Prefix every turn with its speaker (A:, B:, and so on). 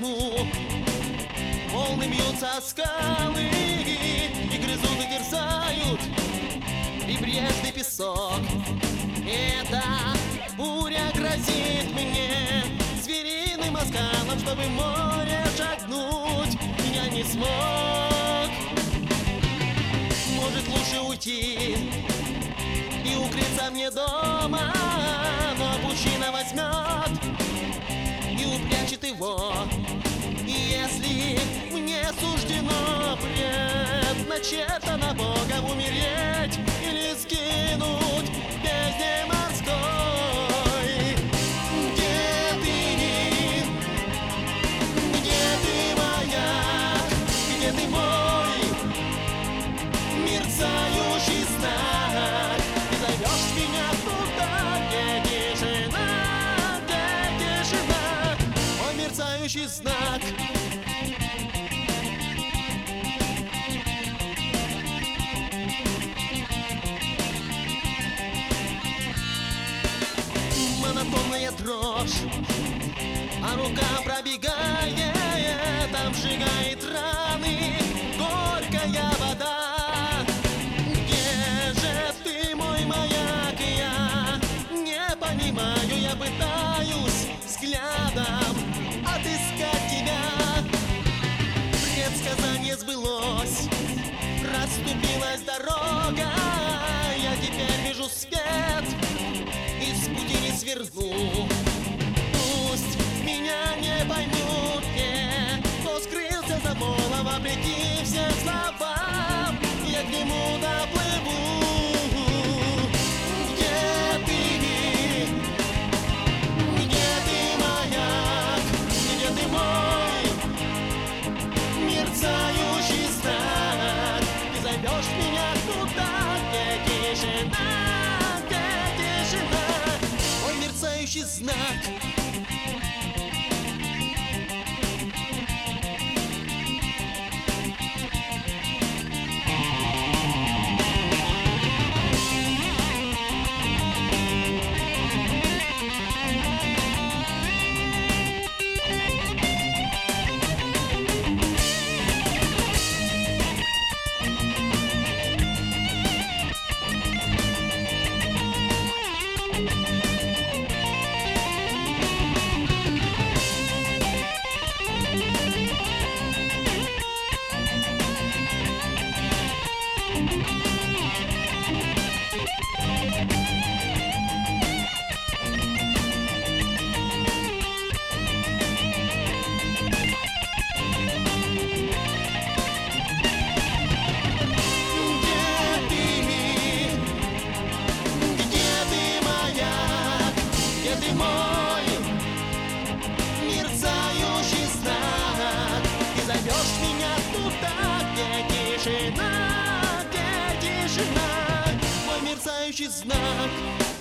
A: тьму. Волны бьются о скалы и грызут и терзают прибрежный песок. Эта буря грозит мне звериным оскалом, чтобы в море шагнуть я не смог. Может, лучше уйти и укрыться мне дома, но пучина возьмет и упрячет его. И если мне суждено предначертано Богом умереть или сгинуть в бездне морской, где ты моя, где ты мой мерцающий знак? Ты зовешь меня туда, где тишина, мой мерцающий знак. Монотонная дрожь, а рука пробегает, обжигает раны горькая вода. Где же ты, мой маяк? Я не понимаю, я пытаюсь взглядом отыскать тебя. Предсказание сбылось, расступилась дорога, я теперь вижу свет, из пути не сверну. Пусть меня не поймут те, кто скрылся за полом, вопреки всем словам, я к нему доплыву. Где ты моя, где ты мой мерцающий знак? Ты зовешь меня туда, где тишина, мой мерцающий знак. Ты мой мерцающий знак, ты зовешь меня туда, где тишина, мой мерцающий знак.